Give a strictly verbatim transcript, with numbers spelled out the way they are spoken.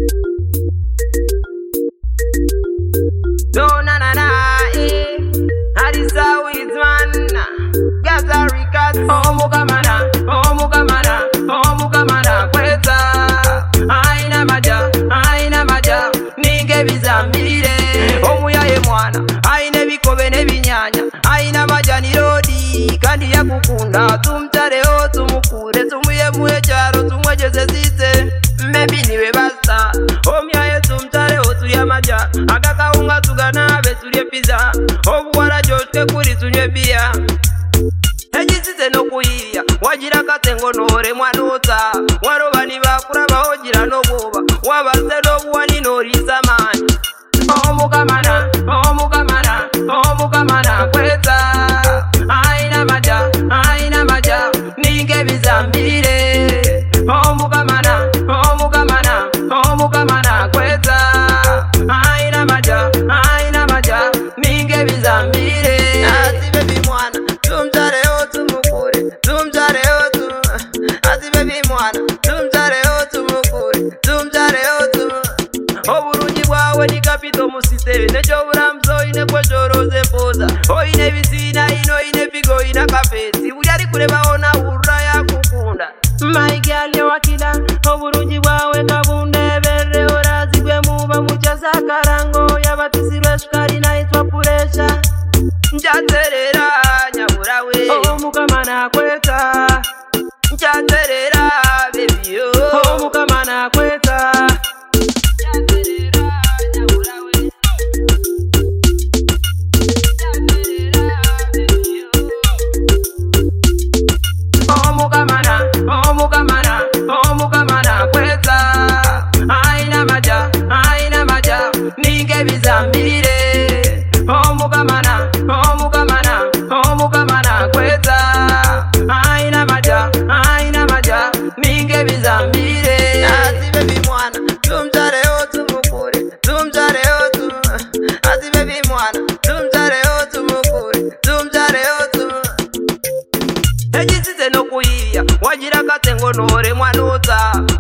No na na na eh, Harisa with one Gaza Rikas. Oh mukamana, oh mukamana, oh mukamana kweza. Aina maja, aina maja, nige bizambire. Omuyaye mwana, aine bikobe ne binyanya. Aina maja ni rodi, kandi ya kukunda. Tumtare o tumukure, tumuye muye charo, tumwejeze zite. Maybe niwe basta, omuyaye tumtare o tuya maja. Agaka unga tugana be tuye pizza. Obuwara jote kuri tunye bia. Ejisite no kuyiya, wagira katengo nore mwanota. Warobani bakura bahogira no goba, wabaze no buwani nori zamani. Oh mukamana, oh mukamana, oh mukamana kweza. Aina maja, aina maja, nige bizambire. Oh mukamana, oh mukamana, oh mukamana kweza. Aina maja, aina maja, nige bizambire. Asi baby mwana, tumtare o tumukure, tumtare o tum. Asi baby mwana, tumtare o tumukure, tumtare o tum. Oburungi bwawe ni kapito musite, necho buramzo ine kwejoroze poza. Oine bisina ino ine pigo ina kafeti, ujari kureba ona urra ya kukunda. My girl ya wakila, oburungi bwawe kabunde bere orazi kwe muba muchaza karango. Ya batisirwe shukari na itwa puresha. Njaterera nyaburawe, oh mukamana kweta. Njaterera baby yo, oh mukamana kweta. Oh mukamana, oh mukamana, oh mukamana kweza. Aina maja, aina maja, nige bizambire. Oh mukamana, oh mukamana, oh mukamana kweza. Aina maja, aina maja, nige bizambire. Asi baby mwana, tumtare o tumukure, tumtare o tum. Asi baby mwana, tumtare o tumukure, tumtare o tum. Ejisite no kuyiya, wagira katengo nore mwanota.